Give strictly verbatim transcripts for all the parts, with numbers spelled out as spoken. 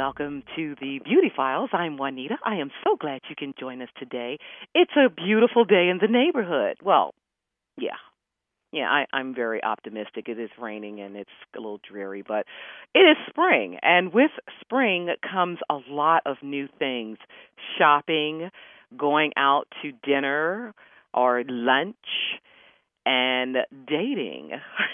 welcome to the Beauty Files. I'm Juanita. I am so glad you can join us today. It's a beautiful day in the neighborhood. Well, yeah. Yeah, I, I'm very optimistic. It is raining and it's a little dreary, but it is spring. And with spring comes a lot of new things. Shopping, going out to dinner or lunch, and dating.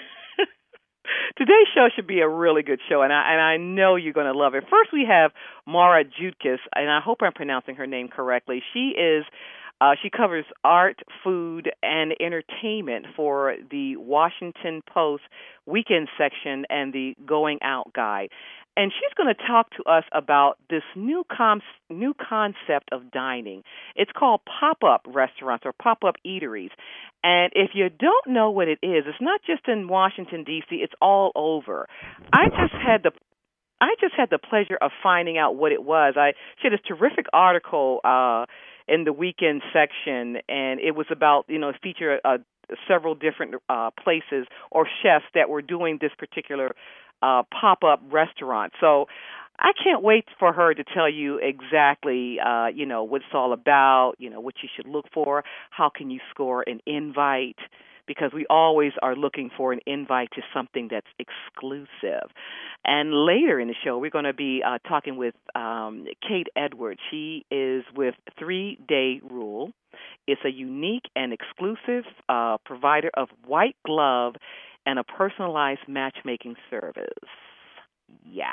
Today's show should be a really good show, and I, and I know you're going to love it. First, we have Maura Jutkus, and I hope I'm pronouncing her name correctly. She is uh, she covers art, food, and entertainment for the Washington Post weekend section and the Going Out Guide. And she's going to talk to us about this new com- new concept of dining. It's called pop-up restaurants or pop-up eateries. And if you don't know what it is, it's not just in Washington, D C, it's all over. I just had the I just had the pleasure of finding out what it was. I she had this terrific article uh, in the weekend section, and it was about, you know, feature uh, several different uh, places or chefs that were doing this particular uh, pop-up restaurant. So I can't wait for her to tell you exactly, uh, you know, what it's all about, you know, what you should look for, how can you score an invite, because we always are looking for an invite to something that's exclusive. And later in the show, we're going to be uh, talking with um, Kate Edwards. She is with Three Day Rule. It's a unique and exclusive uh, provider of white glove and a personalized matchmaking service. Yeah.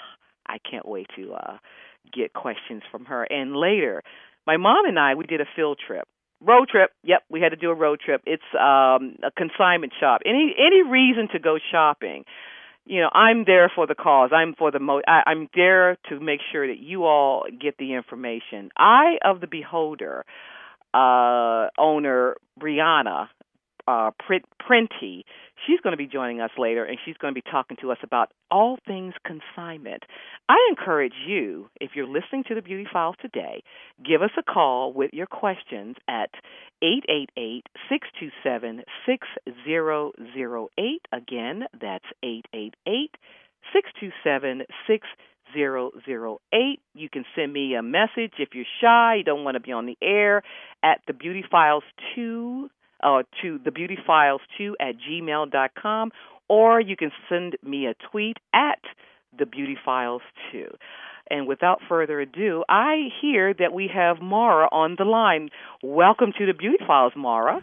I can't wait to uh, get questions from her. And later, my mom and I, we did a field trip. Road trip. Yep, we had to do a road trip. It's um, a consignment shop. Any any reason to go shopping, you know, I'm there for the cause. I'm for the mo- I, I'm there to make sure that you all get the information. Eye of the Beholder uh, owner, Brianna uh, Printy, she's going to be joining us later, and she's going to be talking to us about all things consignment. I encourage you, if you're listening to the Beauty Files today, give us a call with your questions at eight eight eight, six two seven, six zero zero eight. Again, that's eight eight eight, six two seven, six zero zero eight. You can send me a message if you're shy, you don't want to be on the air, at the Beauty Files two Uh, to the beauty files two at gmail dot com, or you can send me a tweet at the beauty files two. And without further ado, I hear that we have Maura on the line. Welcome to the Beauty Files, Maura.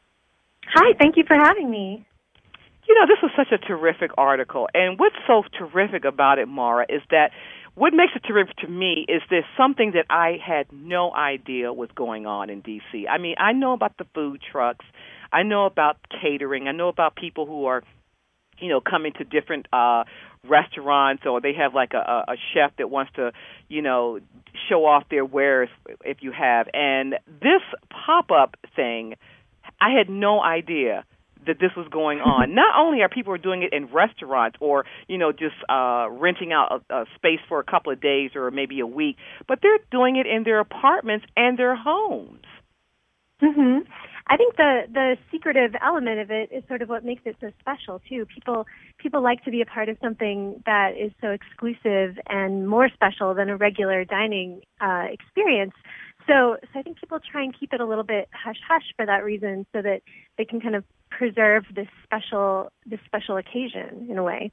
Hi, thank you for having me. You know, this was such a terrific article, and what's so terrific about it, Maura, is that what makes it terrific to me is there's something that I had no idea was going on in D C. I mean, I know about the food trucks. I know about catering. I know about people who are, you know, coming to different uh, restaurants, or they have like a, a chef that wants to, you know, show off their wares if you have. And this pop-up thing, I had no idea that this was going on. Not only are people doing it in restaurants or, you know, just uh, renting out a, a space for a couple of days or maybe a week, but they're doing it in their apartments and their homes. Mm-hmm. I think the, the secretive element of it is sort of what makes it so special, too. People people like to be a part of something that is so exclusive and more special than a regular dining uh, experience. So, so I think people try and keep it a little bit hush-hush for that reason, so that they can kind of preserve this special this special occasion in a way.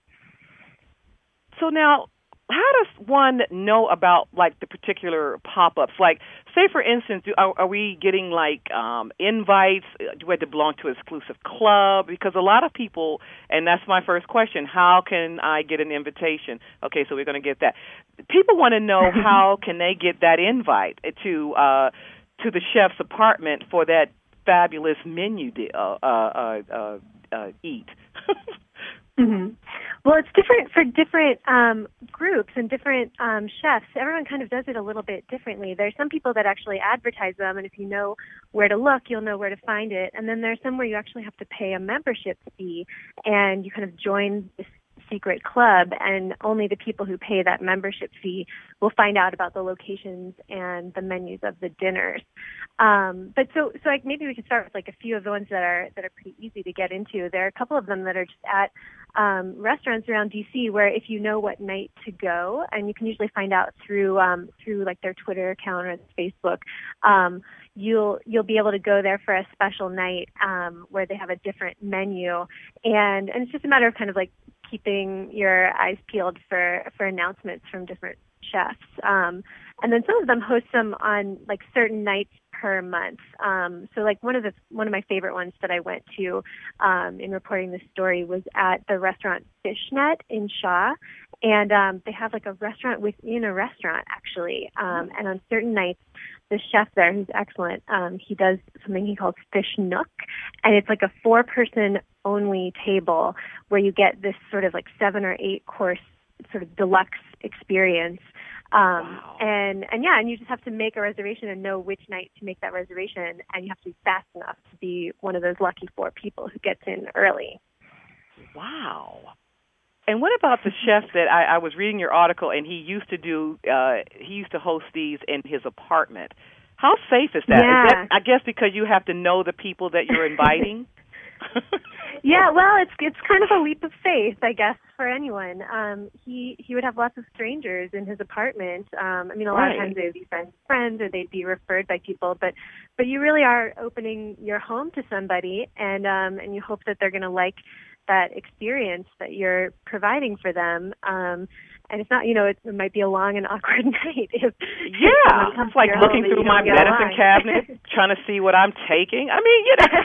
So now, how does one know about, like, the particular pop-ups? Like, say, for instance, do, are, are we getting, like, um, invites? Do we have to belong to an exclusive club? Because a lot of people, and that's my first question, how can I get an invitation? Okay, so we're going to get that. People want to know how can they get that invite to uh, to the chef's apartment for that fabulous menu to uh, uh, uh, uh, eat. Mm-hmm. Well, it's different for different um, groups and different um, chefs. Everyone kind of does it a little bit differently. There's some people that actually advertise them, and if you know where to look, you'll know where to find it. And then there's some where you actually have to pay a membership fee, and you kind of join this secret club, and only the people who pay that membership fee will find out about the locations and the menus of the dinners. Um, but so, so like maybe we could start with like a few of the ones that are that are pretty easy to get into. There are a couple of them that are just at um, restaurants around D C where if you know what night to go, and you can usually find out through um, through like their Twitter account or Facebook, um, you'll you'll be able to go there for a special night um, where they have a different menu, and and it's just a matter of kind of like keeping your eyes peeled for for announcements from different chefs. Um, and then some of them host them on like certain nights per month. Um, so like one of the one of my favorite ones that I went to um, in reporting this story was at the restaurant Fishnet in Shaw, and um, they have like a restaurant within a restaurant actually. Um, and on certain nights, the chef there, who's excellent, um, he does something he calls Fish Nook, and it's like a four-person only table where you get this sort of like seven or eight course sort of deluxe experience. Um, wow. and, and yeah, and you just have to make a reservation and know which night to make that reservation, and you have to be fast enough to be one of those lucky four people who gets in early. Wow. And what about the chef that I, I was reading your article, and he used to do, uh, he used to host these in his apartment. How safe is that? Yeah. Is that, I guess because you have to know the people that you're inviting? Yeah, well, it's it's kind of a leap of faith, I guess, for anyone. Um, he he would have lots of strangers in his apartment. Um, I mean, a lot right. of times they would be friends, friends, or they'd be referred by people. But but you really are opening your home to somebody, and um, and you hope that they're going to like that experience that you're providing for them. Um, and it's not, you know, it, it might be a long and awkward night. If, yeah, if it's like looking through my medicine along. cabinet, trying to see what I'm taking. I mean, you know.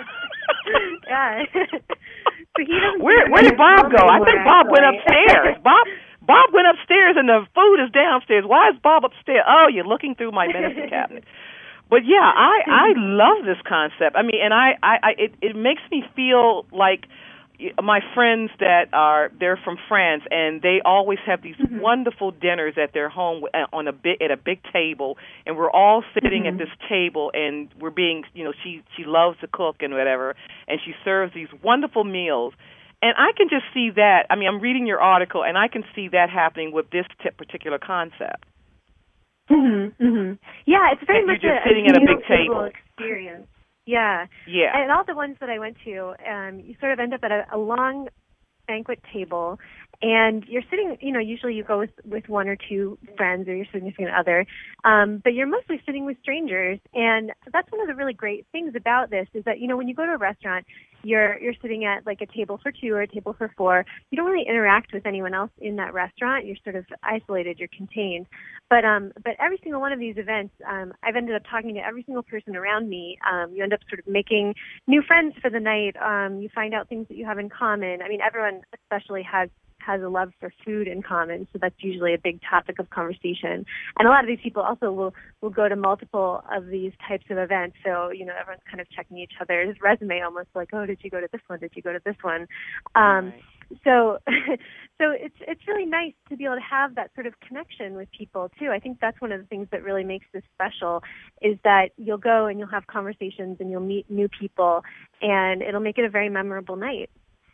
Yeah. So he doesn't where where did Bob go? I think Bob actually. went upstairs. Bob Bob went upstairs and the food is downstairs. Why is Bob upstairs? Oh, you're looking through my medicine cabinet. But yeah, I I love this concept. I mean, and I I, I it it makes me feel like my friends that are they're from France, and they always have these mm-hmm. wonderful dinners at their home on a big at a big table, and we're all sitting mm-hmm. at this table, and we're being, you know, she she loves to cook and whatever, and she serves these wonderful meals, and I can just see that. I mean, I'm reading your article, and I can see that happening with this t- particular concept. Mm-hmm, mm-hmm. Yeah, it's very and much you're just a, sitting a at a big table experience. Yeah. Yeah. And all the ones that I went to, um, you sort of end up at a, a long banquet table, and you're sitting, you know, usually you go with, with one or two friends or your significant other, um, but you're mostly sitting with strangers. And that's one of the really great things about this is that, you know, when you go to a restaurant, you're you're sitting at like a table for two or a table for four. You don't really interact with anyone else in that restaurant. You're sort of isolated, you're contained. But um, but every single one of these events, um, I've ended up talking to every single person around me. Um, you end up sort of making new friends for the night. Um, you find out things that you have in common. I mean, everyone especially has has a love for food in common, so that's usually a big topic of conversation. And a lot of these people also will, will go to multiple of these types of events, so, you know, everyone's kind of checking each other's resume almost like, oh, did you go to this one? Did you go to this one? Um, right. So so it's it's really nice to be able to have that sort of connection with people, too. I think that's one of the things that really makes this special is that you'll go and you'll have conversations and you'll meet new people, and it'll make it a very memorable night.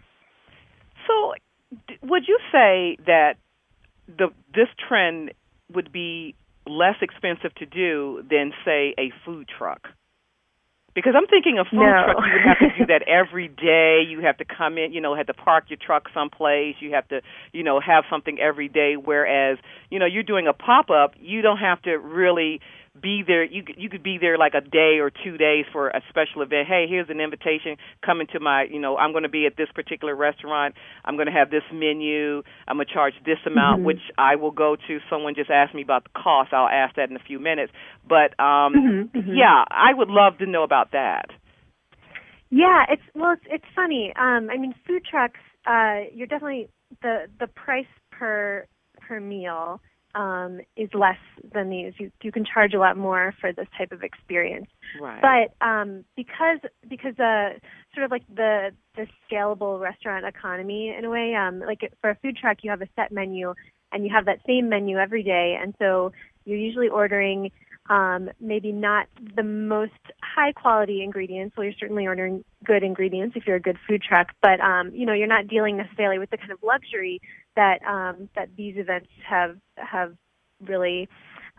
So would you say that the this trend would be less expensive to do than, say, a food truck? Because I'm thinking a food no. truck, you would have to do that every day. You have to come in, you know, have to park your truck someplace. You have to, you know, have something every day. Whereas, you know, you're doing a pop-up, you don't have to really be there. You you could be there like a day or two days for a special event. Hey, here's an invitation. Come into my, you know, I'm going to be at this particular restaurant. I'm going to have this menu. I'm going to charge this amount, mm-hmm. which I will go to. Someone just asked me about the cost. I'll ask that in a few minutes. But, um, mm-hmm, mm-hmm. yeah, I would love to know about that. Yeah, it's well, it's it's funny. Um, I mean, food trucks. Uh, you're definitely the the price per per meal um, is less than these. You you can charge a lot more for this type of experience. Right. But um, because because uh, sort of like the the scalable restaurant economy in a way, um, like for a food truck, you have a set menu and you have that same menu every day, and so you're usually ordering. Um, maybe not the most high quality ingredients. Well, you're certainly ordering good ingredients if you're a good food truck, but um, you know, you're not dealing necessarily with the kind of luxury that um, that these events have have really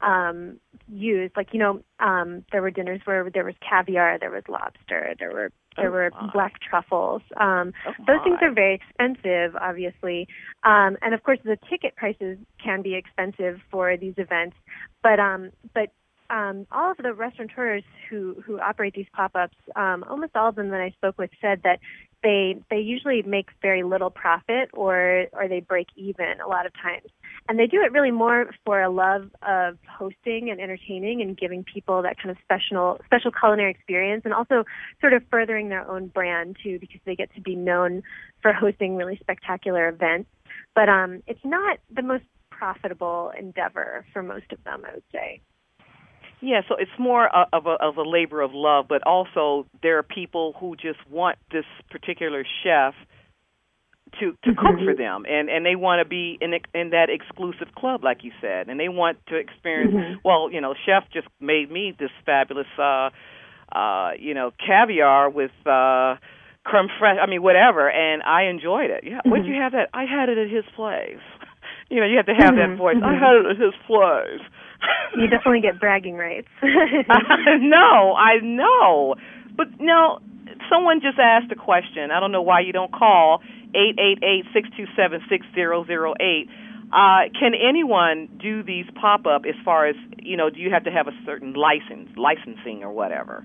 um, used. Like, you know, um, there were dinners where there was caviar, there was lobster, there were There Oh, were my. black truffles. Um, Oh, those things my. are very expensive, obviously. Um, and of course, the ticket prices can be expensive for these events. But um, but um, all of the restaurateurs who, who operate these pop-ups, um, almost all of them that I spoke with said that they they usually make very little profit, or or they break even a lot of times. And they do it really more for a love of hosting and entertaining and giving people that kind of special special culinary experience, and also sort of furthering their own brand too, because they get to be known for hosting really spectacular events. But um, it's not the most profitable endeavor for most of them, I would say. Yeah, so it's more uh, of a of a labor of love, but also there are people who just want this particular chef to to cook for Mm-hmm. them, and and they want to be in in that exclusive club, like you said, and they want to experience. Mm-hmm. Well, you know, chef just made me this fabulous, uh, uh, you know, caviar with uh, creme fraiche. I mean, whatever, and I enjoyed it. Yeah, where'd Mm-hmm. you have that? I had it at his place. You know, you have to have that voice. Mm-hmm. I Mm-hmm. had it at his place. You definitely get bragging rights. I know, I know. But now, someone just asked a question. I don't know why you don't call eight eight eight, six two seven, six zero zero eight. Uh, can anyone do these pop-up as far as, you know, do you have to have a certain license, licensing or whatever?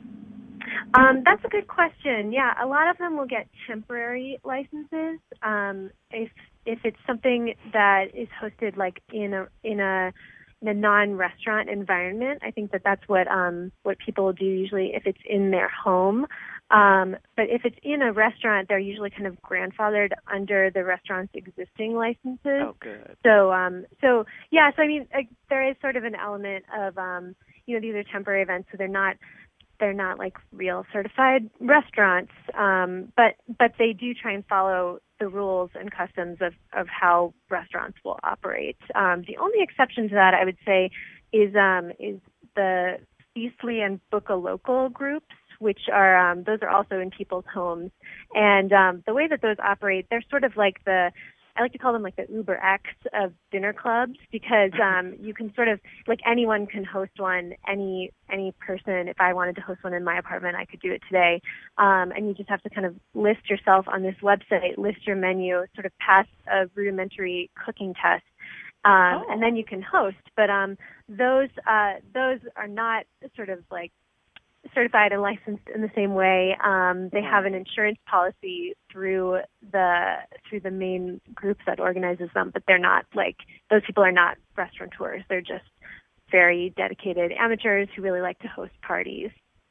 Um, that's a good question. Yeah, a lot of them will get temporary licenses. Um, if if it's something that is hosted like in a in a in a non-restaurant environment, I think that that's what um, what people do usually if it's in their home. Um, but if it's in a restaurant, they're usually kind of grandfathered under the restaurant's existing licenses. Oh, good. So um, so yeah, so I mean, like, there is sort of an element of um, you know, these are temporary events, so they're not they're not like real certified restaurants, um, but but they do try and follow the rules and customs of, of how restaurants will operate. Um, the only exception to that, I would say, is um, is the Feastly and Book a Local groups, which are um, those are also in people's homes. And um, the way that those operate, they're sort of like the I like to call them like the Uber X of dinner clubs, because um, you can sort of, like, anyone can host one, any any person. If I wanted to host one in my apartment, I could do it today. Um, and you just have to kind of list yourself on this website, list your menu, sort of pass a rudimentary cooking test, um, Oh. and then you can host. But um, those uh, those are not sort of like certified and licensed in the same way. Um, they have an insurance policy through the through the main group that organizes them, but they're not like, those people are not restaurateurs. They're just very dedicated amateurs who really like to host parties.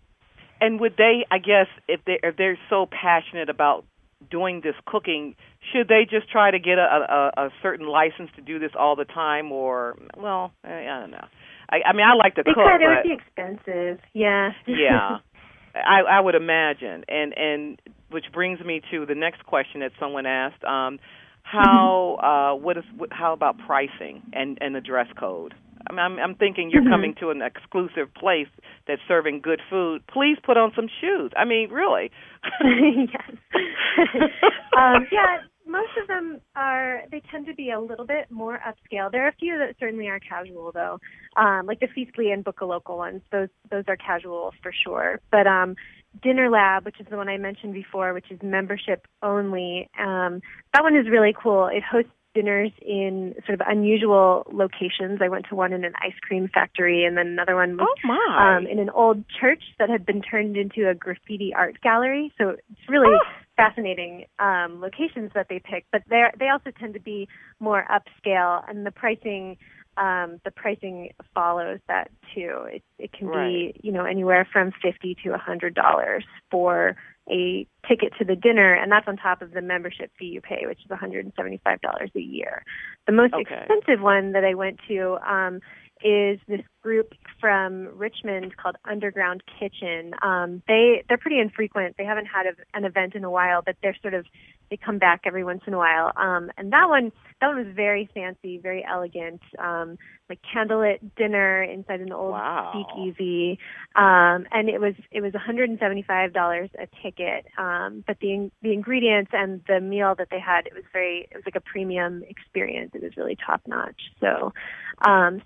And would they, I guess, if they if they're so passionate about doing this cooking, should they just try to get a, a, a certain license to do this all the time, or, well, I, I don't know. I, I mean, I like to They cook, could. It but would be expensive. Yeah. yeah, I, I would imagine. And and which brings me to the next question that someone asked: um, How uh, what is what, how about pricing and, and the dress code? I mean, I'm, I'm thinking you're Mm-hmm. coming to an exclusive place that's serving good food. Please put on some shoes. I mean, really. Yes. um, yeah, most of them are, they tend to be a little bit more upscale. There are a few that certainly are casual, though, um, like the Feastly and Book a Local ones. Those those are casual for sure. But um, Dinner Lab, which is the one I mentioned before, which is membership only, um, that one is really cool. It hosts dinners in sort of unusual locations. I went to one in an ice cream factory, and then another one was Oh, my. um, in an old church that had been turned into a graffiti art gallery. So it's really Oh. fascinating um, locations that they pick. But they they also tend to be more upscale, and the pricing um, the pricing follows that too. It it can Right. be, you know, anywhere from fifty to a hundred dollars for a ticket to the dinner, and that's on top of the membership fee you pay, which is one hundred seventy-five dollars a year. The most Okay. expensive one that I went to um, is this group from Richmond called Underground Kitchen. Um, they they're pretty infrequent. They haven't had a, an event in a while, but they're sort of they come back every once in a while. Um, and that one that one was very fancy, very elegant, um, like candlelit dinner inside an old Wow. speakeasy. Um, and it was it was one hundred seventy-five dollars a ticket. Um, but the the ingredients and the meal that they had, it was very it was like a premium experience. It was really top notch. So um, so yeah, it really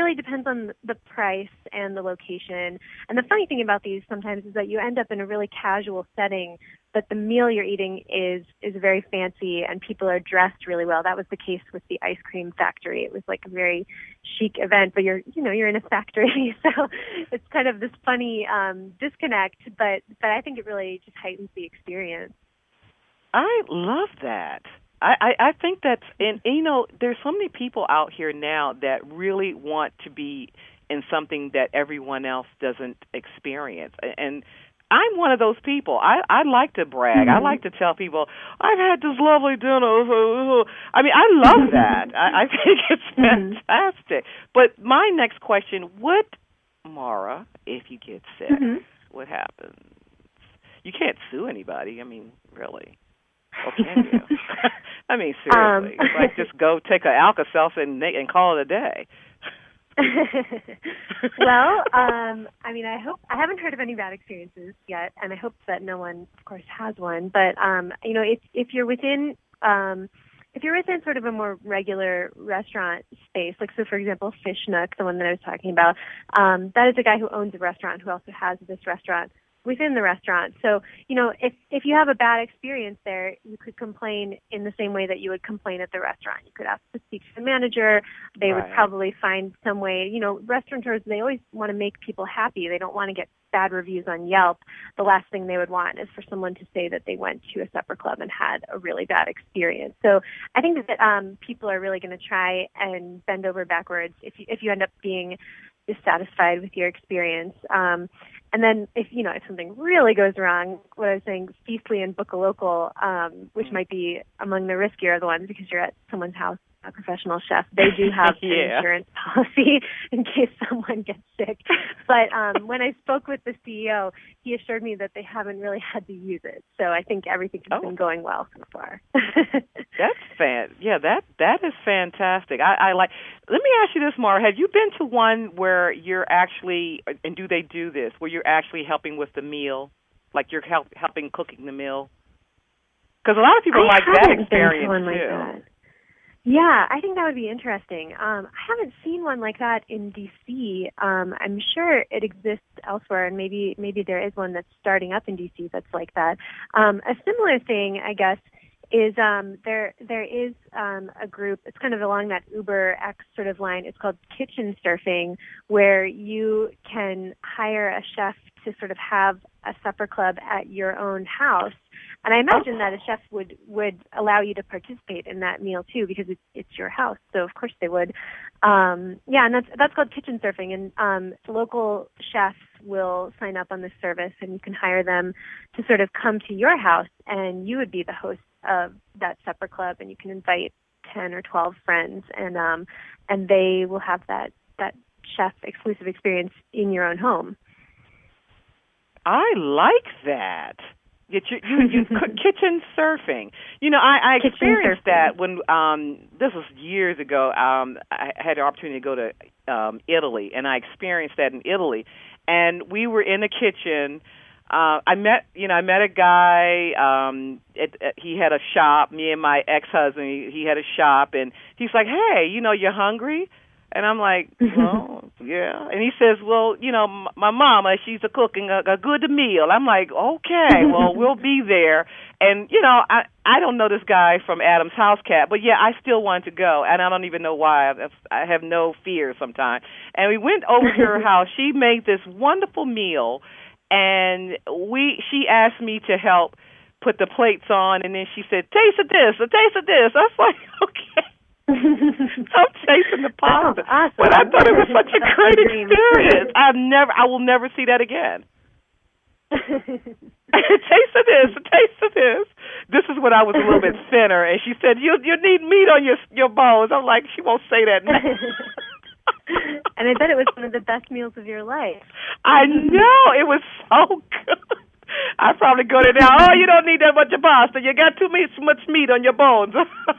really depends on the price and the location. And the funny thing about these sometimes is that you end up in a really casual setting, but the meal you're eating is is very fancy and people are dressed really well. That was the case with the ice cream factory. It was like a very chic event, but you're you know you're in a factory, so it's kind of this funny um, disconnect. But but I think it really just heightens the experience. I love that. I, I, I think that's, and you know, there's so many people out here now that really want to be in something that everyone else doesn't experience. And I'm one of those people. I, I like to brag. Mm-hmm. I like to tell people, I've had this lovely dinner. I mean, I love that. I, I think it's fantastic. Mm-hmm. But my next question, what, Mara, if you get sick, mm-hmm. what happens? You can't sue anybody. I mean, really. Or can you? I mean, seriously. Um, it's like just go take an Alka-Seltzer and, and call it a day. Well, um, I mean, I hope I haven't heard of any bad experiences yet, and I hope that no one, of course, has one. But um, you know, if if you're within um, if you're within sort of a more regular restaurant space, like so, for example, Fish Nook, the one that I was talking about, um, that is a guy who owns a restaurant who also has this restaurant within the restaurant. So, you know, if if you have a bad experience there, you could complain in the same way that you would complain at the restaurant. You could ask to speak to the manager. They right. would probably find some way. You know, restaurateurs, they always want to make people happy. They don't want to get bad reviews on Yelp. The last thing they would want is for someone to say that they went to a supper club and had a really bad experience. So I think that um, people are really going to try and bend over backwards if you, if you end up being dissatisfied with your experience. Um, And then if, you know, if something really goes wrong, what I was saying, Feastly and Book a Local, um, which might be among the riskier of the ones because you're at someone's house, a professional chef, they do have yeah. an insurance policy in case someone gets sick. But um, when I spoke with the C E O, he assured me that they haven't really had to use it. So I think everything has oh. been going well so far. That's fan. Yeah, that that is fantastic. I, I like. Let me ask you this, Mara. Have you been to one where you're actually, and do they do this, where you're actually helping with the meal, like you're help, helping cooking the meal? Because a lot of people I like that experience been to one too. Like that. Yeah, I think that would be interesting. Um, I haven't seen one like that in D C. Um, I'm sure it exists elsewhere, and maybe maybe there is one that's starting up in D C that's like that. Um, a similar thing, I guess, is um, there there is um, a group, it's kind of along that Uber X sort of line, it's called Kitchen Surfing, where you can hire a chef to sort of have a supper club at your own house. And I imagine that a chef would, would allow you to participate in that meal too, because it's it's your house. So of course they would. Um, yeah, and that's that's called Kitchen Surfing. And um, local chefs will sign up on this service, and you can hire them to sort of come to your house, and you would be the host of that supper club, and you can invite ten or twelve friends, and um, and they will have that that chef exclusive experience in your own home. I like that. You, you, you, kitchen surfing. You know, I, I experienced that when um, this was years ago. Um, I had the opportunity to go to um, Italy, and I experienced that in Italy. And we were in the kitchen. Uh, I met, you know, I met a guy. Um, it, it, he had a shop. Me and my ex-husband, he, he had a shop, and he's like, "Hey, you know, you're hungry?" And I'm like, well, yeah. And he says, well, you know, m- my mama, she's a cooking a, a good meal. I'm like, okay, well, we'll be there. And, you know, I I don't know this guy from Adam's House Cat, but, yeah, I still wanted to go. And I don't even know why. I, I have no fear sometimes. And we went over to her house. She made this wonderful meal, and we she asked me to help put the plates on. And then she said, taste of this, a taste of this. I was like, okay. I'm tasting the pasta. Oh, awesome. But I thought it was such a great experience. I've never, I will never see that again. Taste of this, a taste of this. This is when I was a little bit thinner, and she said, "You you need meat on your your bones." I'm like, she won't say that now. And I bet it was one of the best meals of your life. I know, it was so good. I probably go there now. Oh, you don't need that much of pasta. You got too much meat on your bones.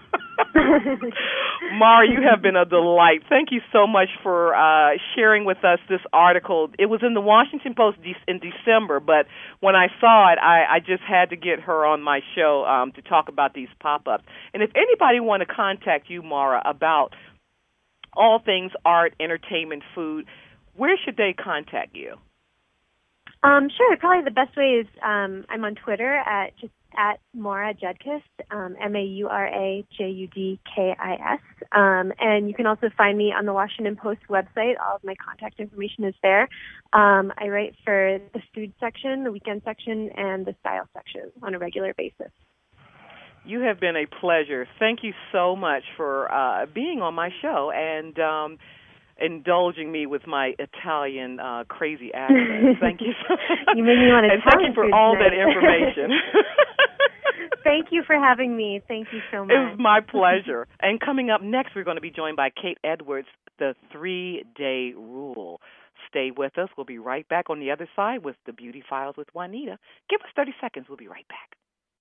Mara, you have been a delight. Thank you so much for uh, sharing with us this article. It was in the Washington Post de- in December, but when I saw it, I, I just had to get her on my show um, to talk about these pop-ups. And if anybody want to contact you, Mara, about all things art, entertainment, food, where should they contact you? Um, sure. Probably the best way is um, I'm on Twitter at just at Maura Judkis, um, M A U R A J U D K I S. Um, and you can also find me on the Washington Post website. All of my contact information is there. Um, I write for the food section, the weekend section, and the style section on a regular basis. You have been a pleasure. Thank you so much for uh, being on my show and um, indulging me with my Italian uh, crazy accent. Thank you. You made me want to and thank you for all tonight. that information. Thank you for having me. Thank you so much. It was my pleasure. And coming up next, we're going to be joined by Kate Edwards, the three-day rule. Stay with us. We'll be right back on the other side with the Beauty Files with Juanita. Give us thirty seconds. We'll be right back.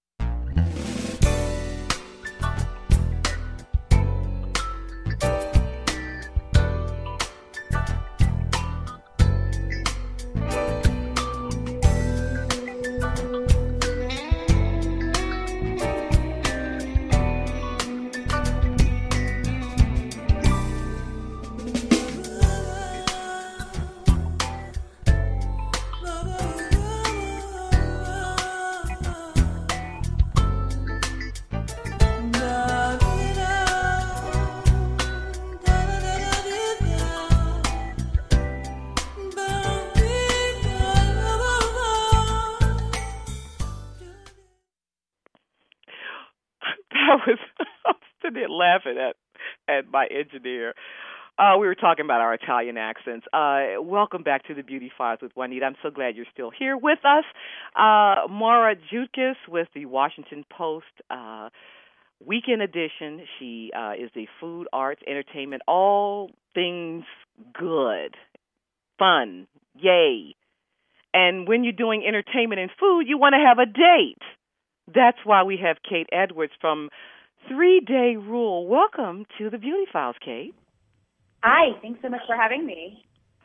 I was I'm sitting there laughing at at my engineer. Uh, we were talking about our Italian accents. Uh, welcome back to the Beauty Files with Juanita. I'm so glad you're still here with us. Uh, Maura Judkis with the Washington Post uh, Weekend Edition. She uh, is the food, arts, entertainment, all things good, fun, yay. And when you're doing entertainment and food, you want to have a date. That's why we have Kate Edwards from Three Day Rule. Welcome to the Beauty Files, Kate. Hi, thanks so much for having me.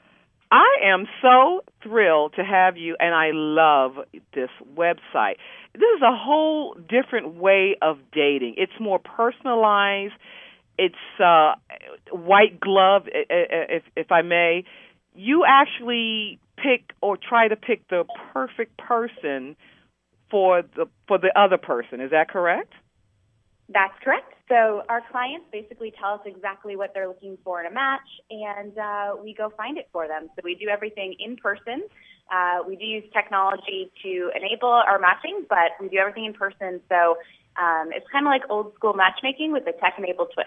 I am so thrilled to have you, and I love this website. This is a whole different way of dating. It's more personalized. It's uh, white glove, if if I may. You actually pick or try to pick the perfect person for the for the other person. Is that correct? That's correct. So our clients basically tell us exactly what they're looking for in a match, and uh, we go find it for them. So we do everything in person. Uh, we do use technology to enable our matching, but we do everything in person. So um, it's kind of like old school matchmaking with a tech-enabled twist.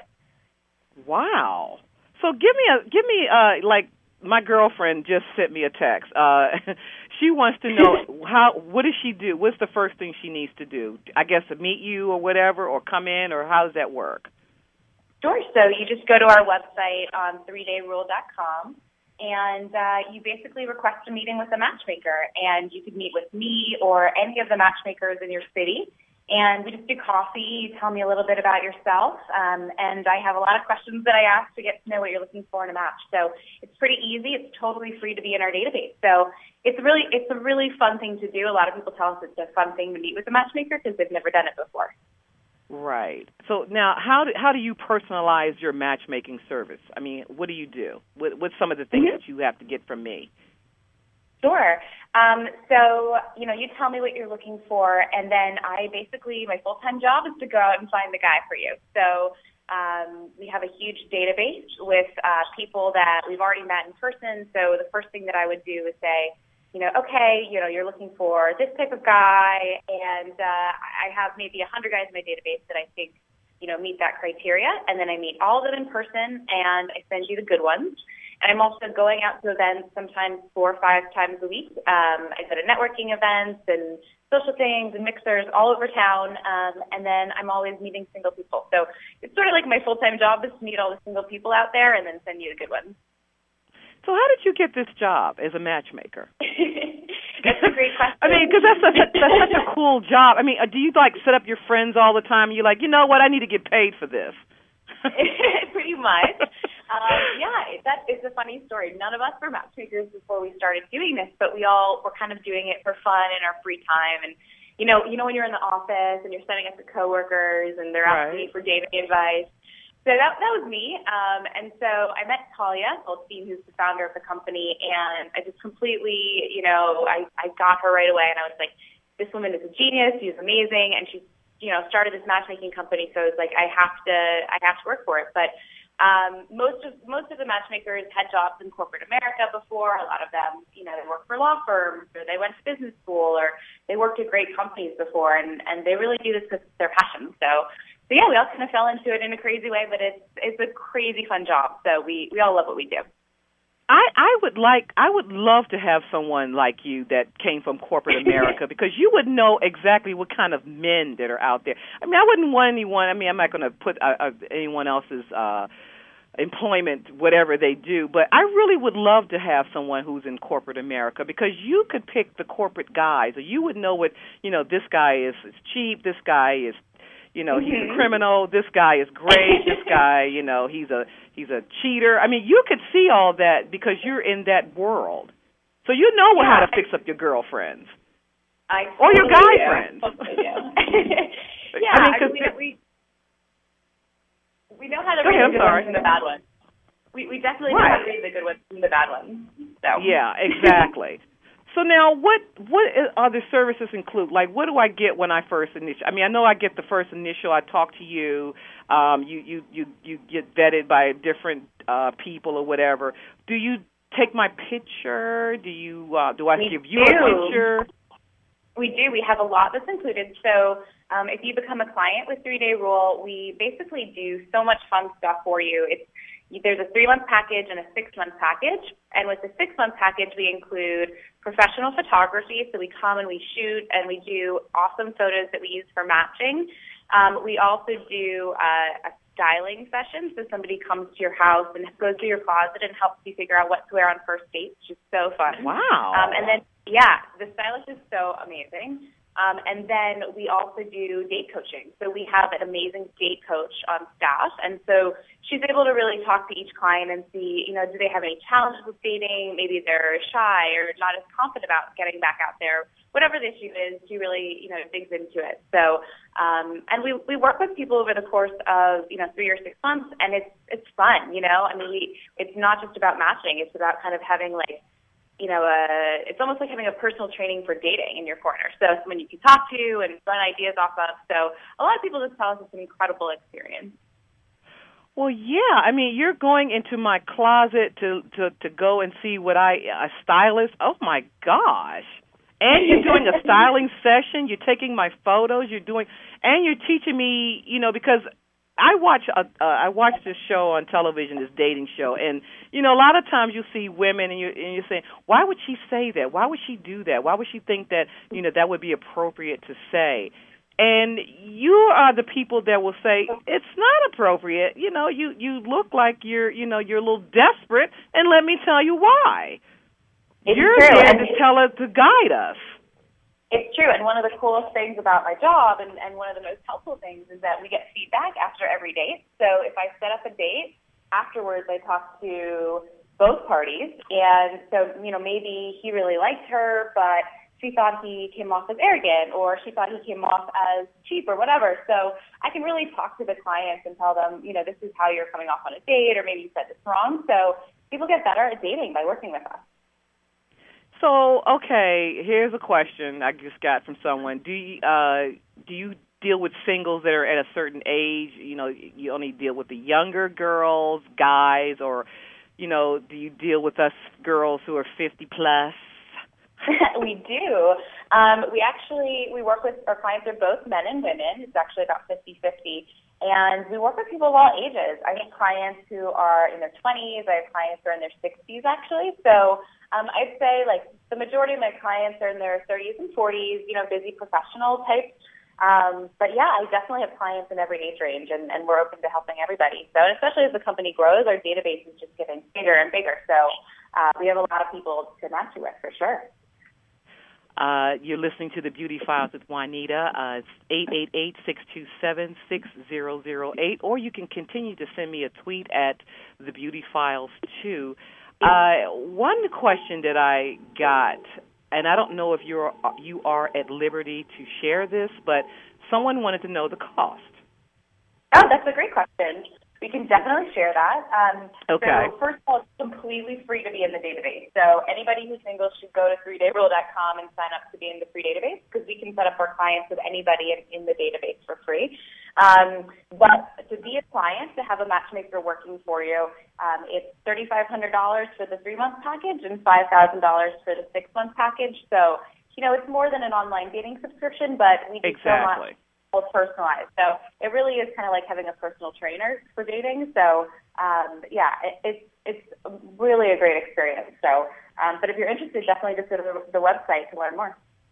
Wow. So give me a give me uh, like my girlfriend just sent me a text. Uh, she wants to know how. What does she do? What's the first thing she needs to do? I guess to meet you or whatever, or come in, or how does that work? Sure. So you just go to our website on three day rule dot com, and uh, you basically request a meeting with a matchmaker, and you could meet with me or any of the matchmakers in your city. And we just do coffee. You tell me a little bit about yourself. Um, and I have a lot of questions that I ask to get to know what you're looking for in a match. So it's pretty easy. It's totally free to be in our database. So it's really, it's a really fun thing to do. A lot of people tell us it's a fun thing to meet with a matchmaker because they've never done it before. Right. So now, how do, how do you personalize your matchmaking service? I mean, what do you do? What, what's some of the things mm-hmm. that you have to get from me? Sure. Um, so, you know, you tell me what you're looking for, and then I basically, my full-time job is to go out and find the guy for you. So um, we have a huge database with uh, people that we've already met in person. So the first thing that I would do is say, you know, okay, you know, you're looking for this type of guy, and uh, I have maybe one hundred guys in my database that I think, you know, meet that criteria, and then I meet all of them in person, and I send you the good ones. And I'm also going out to events sometimes four or five times a week. Um, I go to networking events and social things and mixers all over town, um, and then I'm always meeting single people. So it's sort of like my full-time job is to meet all the single people out there and then send you the good ones. So how did you get this job as a matchmaker? That's a great question. I mean, because that's, such a, that's such a cool job. I mean, do you, like, set up your friends all the time and you're like, you know what, I need to get paid for this? Pretty much. Um, yeah, that is a funny story. None of us were matchmakers before we started doing this, but we all were kind of doing it for fun in our free time. And, you know, you know when you're in the office and you're setting up your coworkers and they're asking right. you for dating advice. So that that was me. Um, and so I met Talia Goldstein, who's the founder of the company, and I just completely, you know, I, I got her right away, and I was like, this woman is a genius. She's amazing, and she's, you know, started this matchmaking company. So I was like, I have to, I have to work for it. But um, most of most of the matchmakers had jobs in corporate America before. A lot of them, you know, they worked for law firms, or they went to business school, or they worked at great companies before, and and they really do this because it's their passion. So. So yeah, we all kind of fell into it in a crazy way, but it's it's a crazy fun job. So we, we all love what we do. I, I would like I would love to have someone like you that came from corporate America because you would know exactly what kind of men that are out there. I mean, I wouldn't want anyone. I mean, I'm not going to put uh, uh, anyone else's uh, employment, whatever they do, but I really would love to have someone who's in corporate America because you could pick the corporate guys, or you would know what, you know, this guy is, is cheap, this guy is. You know, he's a criminal. This guy is great. This guy, you know, he's a he's a cheater. I mean, you could see all that because you're in that world, so you know yeah. how to fix up your girlfriends I or your guy do. friends. yeah, I mean, I mean, we we know how to Go read ahead, the good sorry. ones from the bad ones. We we definitely right. know how to read the good ones from the bad ones. So yeah, exactly. So now, what what are the services include? Like, what do I get when I first initial? I mean, I know I get the first initial. I talk to you. Um, you you you you get vetted by different uh, people or whatever. Do you take my picture? Do you uh, do I we give you do. a picture? We do. We have a lot that's included. So um, if you become a client with Three Day Rule, we basically do so much fun stuff for you. It's There's a three-month package and a six-month package. And with the six-month package, we include professional photography. So we come and we shoot and we do awesome photos that we use for matching. Um, we also do uh, a styling session. So somebody comes to your house and goes through your closet and helps you figure out what to wear on first dates, which is so fun. Wow. Um, and then, yeah, the stylist is so amazing. Um, and then we also do date coaching. So we have an amazing date coach on staff. And so she's able to really talk to each client and see, you know, do they have any challenges with dating? Maybe they're shy or not as confident about getting back out there. Whatever the issue is, she really, you know, digs into it. So, um, and we, we work with people over the course of, you know, three or six months, and it's it's fun, you know. I mean, we it's not just about matching. It's about kind of having, like, you know, uh, it's almost like having a personal training for dating in your corner. So someone you can talk to and run ideas off of. So a lot of people just tell us it's an incredible experience. Well, yeah. I mean, you're going into my closet to, to, to go and see what I, a stylist. Oh, my gosh. And you're doing a styling session. You're taking my photos. You're doing, and you're teaching me, you know, because I watch a, uh, I watch this show on television, this dating show, and you know a lot of times you see women and you and you're saying, why would she say that? Why would she do that? Why would she think that you know that would be appropriate to say? And you are the people that will say it's not appropriate. You know, you you look like you're you know you're a little desperate, and let me tell you why. It's you're true. there and to tell us to guide us. It's true, and one of the coolest things about my job and, and one of the most helpful things is that we get feedback after every date. So if I set up a date, afterwards I talk to both parties, and so, you know, maybe he really liked her, but she thought he came off as arrogant, or she thought he came off as cheap, or whatever. So I can really talk to the clients and tell them, you know, this is how you're coming off on a date, or maybe you said this wrong. So people get better at dating by working with us. So, okay, here's a question I just got from someone. Do you, uh, do you deal with singles that are at a certain age? You know, you only deal with the younger girls, guys, or, you know, do you deal with us girls who are fifty plus? We do. Um, we actually, we work with, our clients are both men and women. It's actually about fifty-fifty. And we work with people of all ages. I have clients who are in their twenties. I have clients who are in their sixties, actually. So um, I'd say, like, the majority of my clients are in their thirties and forties, you know, busy professional types. Um, but, yeah, I definitely have clients in every age range, and, and we're open to helping everybody. So, and especially as the company grows, our database is just getting bigger and bigger. So uh, we have a lot of people to match you with, for sure. Uh, you're listening to the Beauty Files with Juanita. Uh, it's eight eight eight, six two seven, six zero zero eight, or you can continue to send me a tweet at the Beauty Files too. Uh, one question that I got, and I don't know if you're you are at liberty to share this, but someone wanted to know the cost. Oh, that's a great question. We can definitely share that. Um, okay. So first of all, it's completely free to be in the database. So anybody who's single should go to three day rule dot com and sign up to be in the free database, because we can set up our clients with anybody in, in the database for free. Um, but to be a client, to have a matchmaker working for you, um, it's three thousand five hundred dollars for the three-month package and five thousand dollars for the six-month package. So, you know, it's more than an online dating subscription, but we do exactly. so much personalized. So it really is kind of like having a personal trainer for dating. So um, yeah, it, it's it's really a great experience. So, um, but if you're interested, definitely just go to the, the website to learn more.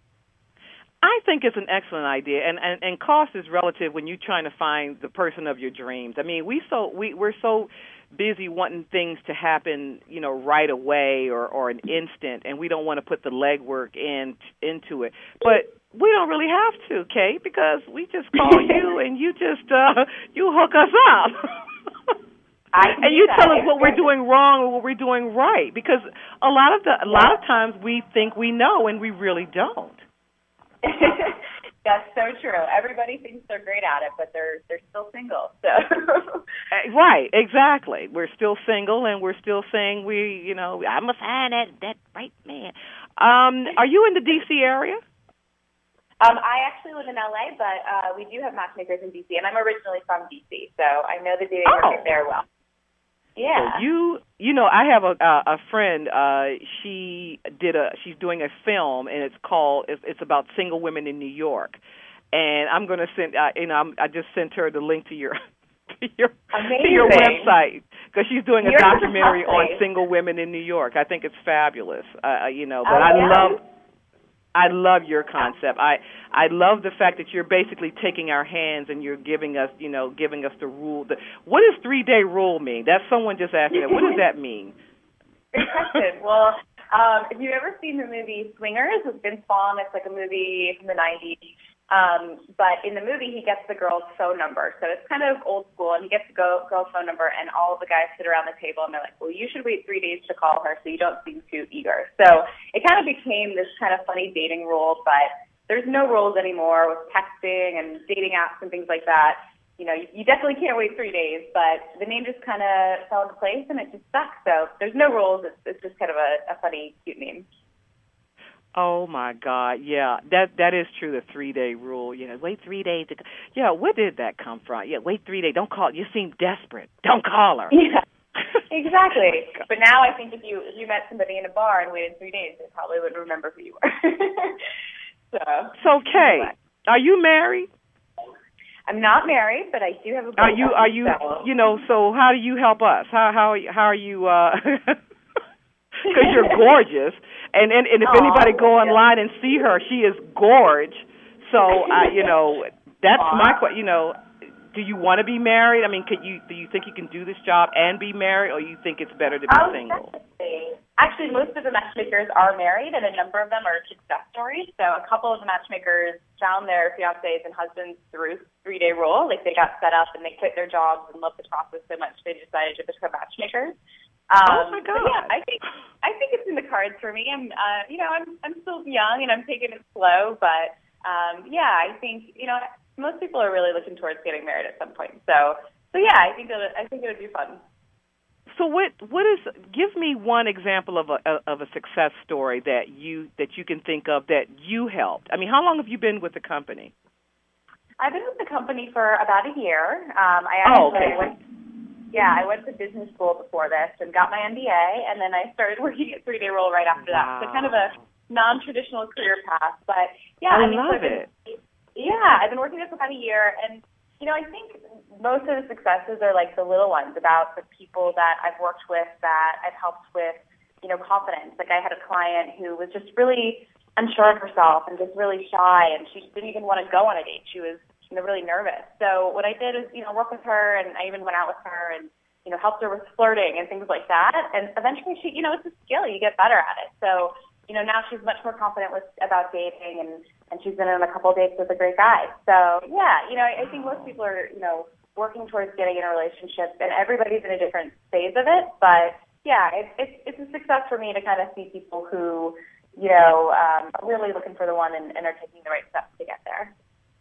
I think it's an excellent idea, and, and, and cost is relative when you're trying to find the person of your dreams. I mean, we so we we're so busy wanting things to happen, you know, right away or, or an instant, and we don't want to put the legwork in into it. But we don't really have to, Kate, because we just call you and you just uh, you hook us up. And you tell us what we're doing wrong or what we're doing right, because a lot of the a lot of times we think we know and we really don't. That's so true. Everybody thinks they're great at it, but they're they're still single. So right, exactly. We're still single, and we're still saying we, you know, I'm gonna find that that right man. Um, are you in the D C area? Um, I actually live in L A, but uh, we do have matchmakers in D C, and I'm originally from D C, so I know the dating oh. market there well. Yeah. So you, you know, I have a a, a friend. Uh, she did a. She's doing a film, and it's called. It's, it's about single women in New York. And I'm going to send. Uh, you know, I'm, I just sent her the link to your to your to your website, because she's doing a You're documentary on lovely. single women in New York. I think it's fabulous. Uh, you know, but oh, I yeah. love. I love your concept. I I love the fact that you're basically taking our hands and you're giving us, you know, giving us the rule. The, what does three-day rule mean? That's someone just asked me that. What does that mean? Good question. Well, um, if you've ever seen the movie Swingers with Vince Vaughn, it's like a movie from the nineties. Um, but in the movie, he gets the girl's phone number. So it's kind of old school, and he gets the girl, girl's phone number, and all of the guys sit around the table, and they're like, well, you should wait three days to call her so you don't seem too eager. So it kind of became this kind of funny dating rule, but there's no rules anymore with texting and dating apps and things like that. You know, you, you definitely can't wait three days, but the name just kind of fell into place, and it just stuck. So there's no rules. It's, it's just kind of a, a funny, cute name. Oh my God! Yeah, that that is true. The three-day rule. You know, wait three days. To, yeah, where did that come from? Yeah, wait three days. Don't call. You seem desperate. Don't call her. Yeah, exactly. But now I think if you if you met somebody in a bar and waited three days, they probably wouldn't remember who you were. so. So, Kay, are you married? I'm not married, but I do have a. Are you? Are you? So. You know. So, how do you help us? How how how are you? Because uh, you're gorgeous. And, and and if Aww, anybody go online and see her, she is gorge. So, uh, you know, that's Aww. my question. You know, do you want to be married? I mean, could you do you think you can do this job and be married, or you think it's better to be oh, single? Definitely. Actually, most of the matchmakers are married, and a number of them are success stories. So a couple of the matchmakers found their fiancés and husbands through three-day rule. Like, they got set up, and they quit their jobs and loved the process so much they decided to become matchmakers. Um, oh my God! Yeah, I think I think it's in the cards for me. I'm, uh, you know, I'm I'm still young and I'm taking it slow, but um, yeah, I think you know most people are really looking towards getting married at some point. So, so yeah, I think it would, I think it would be fun. So what what is? Give me one example of a of a success story that you that you can think of that you helped. I mean, how long have you been with the company? I've been with the company for about a year. Um, I actually oh, okay. went. Yeah, I went to business school before this and got my M B A, and then I started working at three-day role right after wow. that. So kind of a non-traditional career path, but yeah, I, I mean, love so been, it. Yeah, I've been working there for about a year, and you know, I think most of the successes are like the little ones about the people that I've worked with, that I've helped with, you know, confidence. Like, I had a client who was just really unsure of herself and just really shy, and she didn't even want to go on a date. She was you know, really nervous. So what I did is, you know, work with her, and I even went out with her and, you know, helped her with flirting and things like that. And eventually she, you know, it's a skill. You get better at it. So, you know, now she's much more confident with about dating, and, and she's been on a couple of dates with a great guy. So, yeah, you know, I, I think most people are, you know, working towards getting in a relationship, and everybody's in a different phase of it. But, yeah, it's it's, it's a success for me to kind of see people who, you know, um, are really looking for the one and, and are taking the right steps to get there.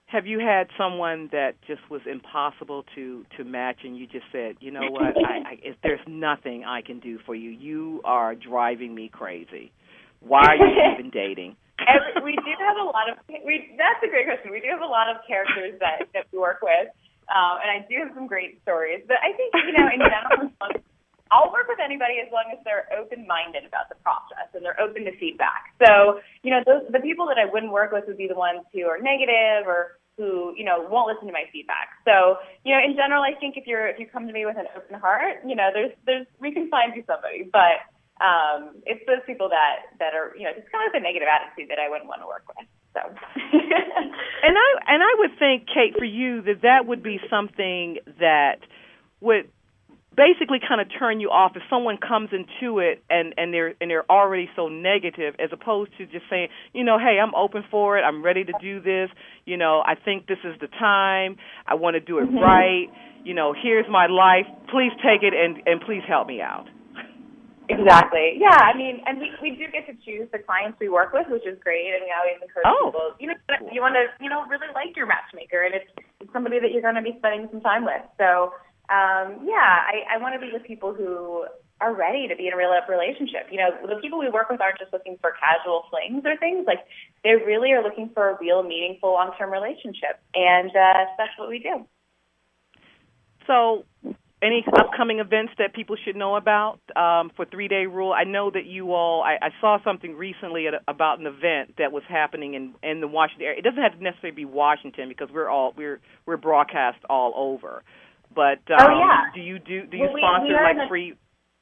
Have you had someone that just was impossible to, to match, and you just said, you know what, I, I, if there's nothing I can do for you. You are driving me crazy. Why are you even dating? Every, we do have a lot of. We that's a great question. We do have a lot of characters that, that we work with, um, and I do have some great stories. But I think you know, in general, I'll work with anybody as long as they're open-minded about the process and they're open to feedback. So you know, those, the people that I wouldn't work with would be the ones who are negative or who, you know, won't listen to my feedback. So, you know, in general, I think if you're if you come to me with an open heart, you know, there's there's we can find you somebody. But um, it's those people that, that are, you know, just kind of a negative attitude that I wouldn't want to work with. So, and I and I would think, Kate, for you that that would be something that would basically kind of turn you off if someone comes into it and, and they're and they're already so negative, as opposed to just saying, you know, hey, I'm open for it, I'm ready to do this, you know, I think this is the time, I want to do it mm-hmm. right, you know, here's my life, please take it and, and please help me out. Exactly. Yeah, I mean, and we, we do get to choose the clients we work with, which is great, and we always encourage oh. people, you know, you want to, you know, really like your matchmaker, and it's, it's somebody that you're going to be spending some time with. So, um, yeah, I, I want to be with people who are ready to be in a real relationship. You know, the people we work with aren't just looking for casual flings or things. Like, they really are looking for a real, meaningful, long-term relationship, and uh, that's what we do. So, any upcoming events that people should know about um, for Three Day Rule? I know that you all, I, I saw something recently at, about an event that was happening in, in the Washington area. It doesn't have to necessarily be Washington because we're all we're we're broadcast all over. But um, oh, yeah. do you do do you well, sponsor we, we like a, free?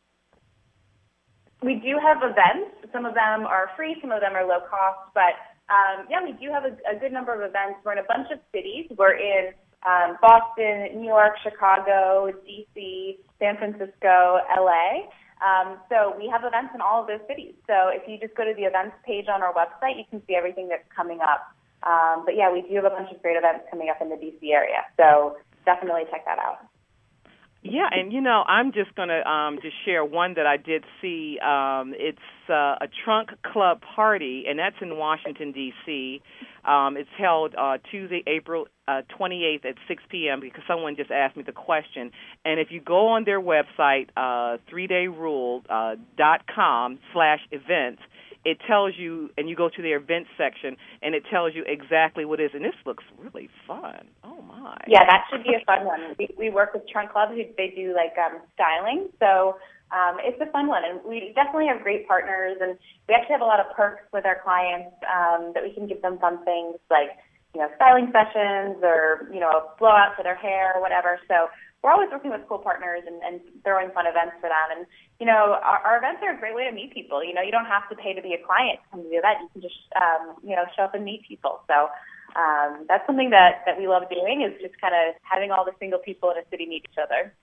We do have events. Some of them are free, some of them are low cost. But um, yeah, we do have a, a good number of events. We're in a bunch of cities. We're in Um, Boston, New York, Chicago, D C, San Francisco, L A. Um, so we have events in all of those cities. So if you just go to the events page on our website, you can see everything that's coming up. Um, but yeah, we do have a bunch of great events coming up in the D C area. So definitely check that out. Yeah, and, you know, I'm just going to um, just share one that I did see. Um, it's uh, a trunk club party, and that's in Washington, D C Um, it's held uh, Tuesday, April uh, twenty-eighth at six p.m. because someone just asked me the question. And if you go on their website, uh, three day rule dot com slash events, it tells you, and you go to their events section, and it tells you exactly what it is. And this looks really fun. Oh, my. Yeah, that should be a fun one. We, we work with Trunk Club. Who They do, like, um, styling. So um, it's a fun one. And we definitely have great partners. And we actually have a lot of perks with our clients um, that we can give them fun things like, you know, styling sessions or, you know, a blowout for their hair or whatever. So we're always working with cool partners and, and throwing fun events for them. And, you know, our, our events are a great way to meet people. You know, you don't have to pay to be a client to come to the event. You can just, um, you know, show up and meet people. So um, that's something that, that we love doing is just kind of having all the single people in a city meet each other.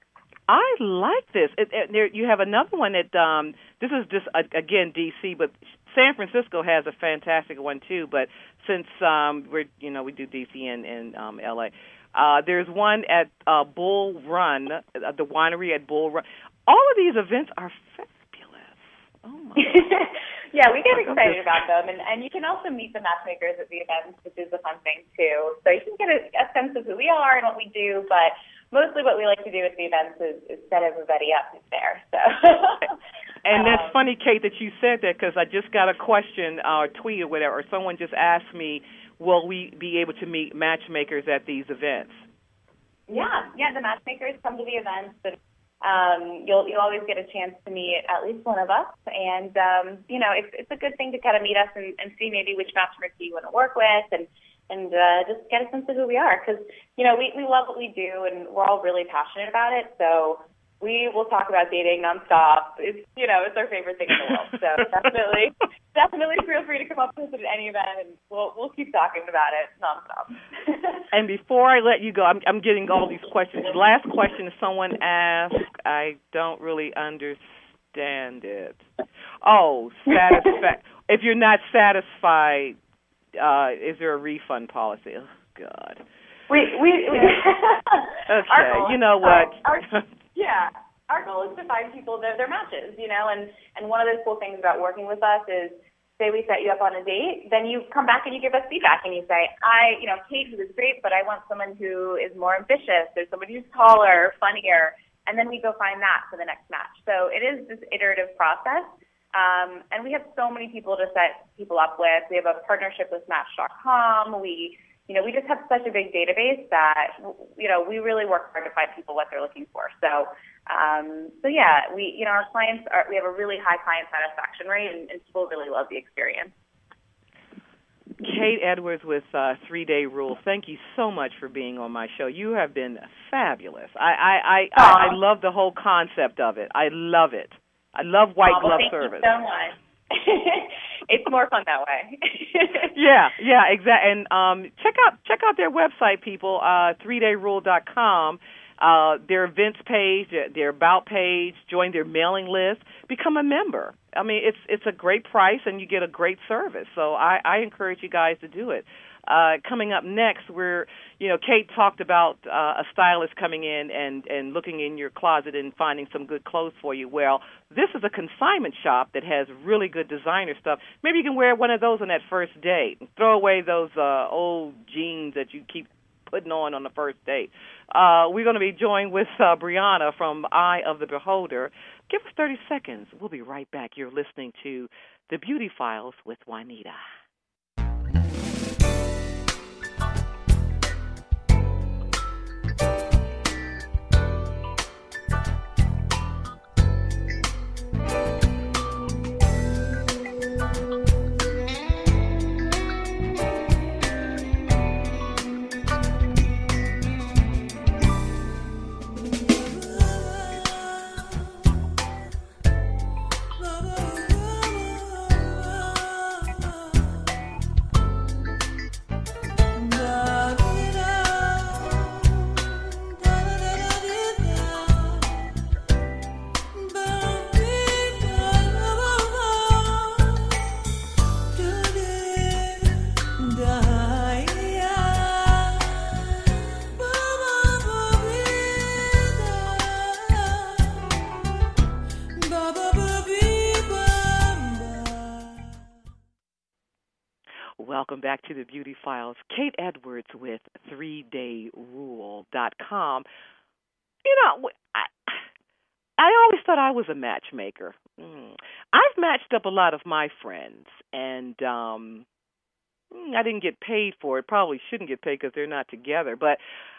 I like this. It, it, there, you have another one that, um, this is just, uh, again, D C, but San Francisco has a fantastic one, too. But since um, we're, you know, we do D C and, and um, L A, Uh, there's one at uh, Bull Run, uh, the winery at Bull Run. All of these events are fabulous. Oh, my God. Yeah, we get excited about them. And, and you can also meet the matchmakers at the events, which is a fun thing, too. So you can get a, a sense of who we are and what we do. But mostly what we like to do at the events is, is set everybody up who's there. So. And that's um, funny, Kate, that you said that because I just got a question or uh, tweet or whatever, or someone just asked me, will we be able to meet matchmakers at these events? Yeah, yeah, the matchmakers come to the events, and um, you'll you'll always get a chance to meet at least one of us. And um, you know, it's it's a good thing to kind of meet us and, and see maybe which matchmaker you want to work with, and and uh, just get a sense of who we are. Because you know, we we love what we do, and we're all really passionate about it. So we will talk about dating nonstop. It's, you know, it's our favorite thing in the world. So definitely, definitely feel free to come up with us at any event, and we'll we'll keep talking about it nonstop. And before I let you go, I'm I'm getting all these questions. The last question is someone asked, I don't really understand it. Oh, satisfa- if you're not satisfied, uh, is there a refund policy? Oh, God. We we. we okay, you know what? Our, our, Yeah, our goal is to find people their, their matches, you know, and, and one of the cool things about working with us is say we set you up on a date, then you come back and you give us feedback and you say, I, you know, Kate was great, but I want someone who is more ambitious. There's somebody who's taller, funnier, and then we go find that for the next match. So it is this iterative process, um, and we have so many people to set people up with. We have a partnership with Match dot com. We, you know, we just have such a big database that, you know, we really work hard to find people what they're looking for. So. Um, so yeah, we, you know, our clients are, we have a really high client satisfaction rate, and, and people really love the experience. Kate Edwards with uh, Three Day Rule. Thank you so much for being on my show. You have been fabulous. I I, I, I, I love the whole concept of it. I love it. I love white oh, well, glove thank service. Thank you so much. It's more fun that way. yeah, yeah, exactly. And um, check out check out their website, people. Uh, three day rule dot com. Uh, their events page, their about page, join their mailing list, become a member. I mean, it's it's a great price, and you get a great service. So I, I encourage you guys to do it. Uh, coming up next, we're, you know, Kate talked about uh, a stylist coming in and, and looking in your closet and finding some good clothes for you. Well, this is a consignment shop that has really good designer stuff. Maybe you can wear one of those on that first date. Throw away those uh, old jeans that you keep putting on on the first date. Uh, we're going to be joined with uh, Brianna from Eye of the Beholder. Give us thirty seconds. We'll be right back. You're listening to The Beauty Files with Juanita. Welcome back to the Beauty Files. Kate Edwards with three day rule dot com. You know, I, I always thought I was a matchmaker. Mm. I've matched up a lot of my friends, and um, I didn't get paid for it. Probably shouldn't get paid because they're not together. But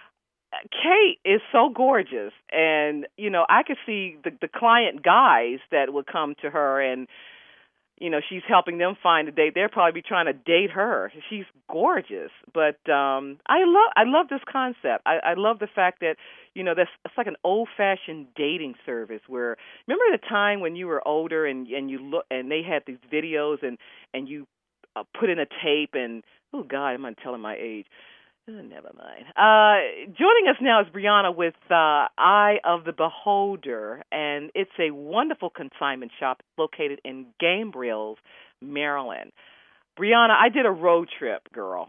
Kate is so gorgeous, and, you know, I could see the, the client guys that would come to her and, you know, she's helping them find a date. They'll probably be trying to date her. She's gorgeous. But um, I love I love this concept. I, I love the fact that, you know, that's it's like an old-fashioned dating service where, remember the time when you were older and, and you look and they had these videos and, and you uh, put in a tape and, oh, God, I'm not telling my age. Oh, never mind. Uh, joining us now is Brianna with uh, Eye of the Beholder, and it's a wonderful consignment shop located in Gabriel, Maryland. Brianna, I did a road trip, girl.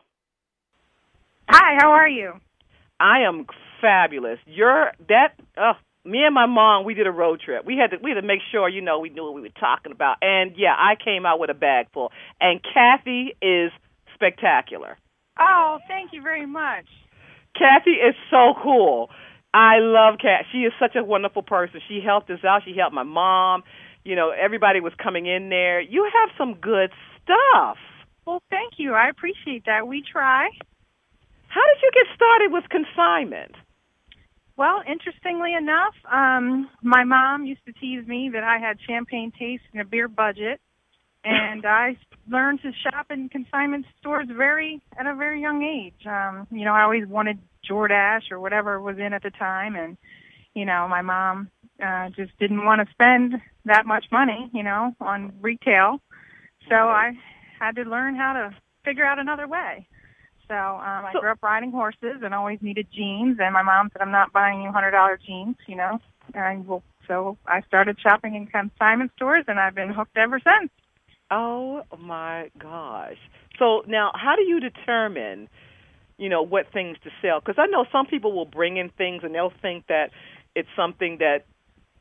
Hi, how are you? I am fabulous. You're that. Uh, me and my mom, we did a road trip. We had to we had to make sure, you know, we knew what we were talking about. And yeah, I came out with a bag full. And Kathy is spectacular. Oh, thank you very much. Kathy is so cool. I love Kat. She is such a wonderful person. She helped us out. She helped my mom. You know, everybody was coming in there. You have some good stuff. Well, thank you. I appreciate that. We try. How did you get started with consignment? Well, interestingly enough, um, my mom used to tease me that I had champagne taste and a beer budget. And I learned to shop in consignment stores very at a very young age. Um, you know, I always wanted Jordache or whatever was in at the time, and you know, my mom uh, just didn't want to spend that much money, you know, on retail. So I had to learn how to figure out another way. So um, I grew up riding horses and always needed jeans, and my mom said, "I'm not buying you one hundred dollar jeans," you know. And well, so I started shopping in consignment stores, and I've been hooked ever since. Oh, my gosh. So now how do you determine, you know, what things to sell? Because I know some people will bring in things and they'll think that it's something that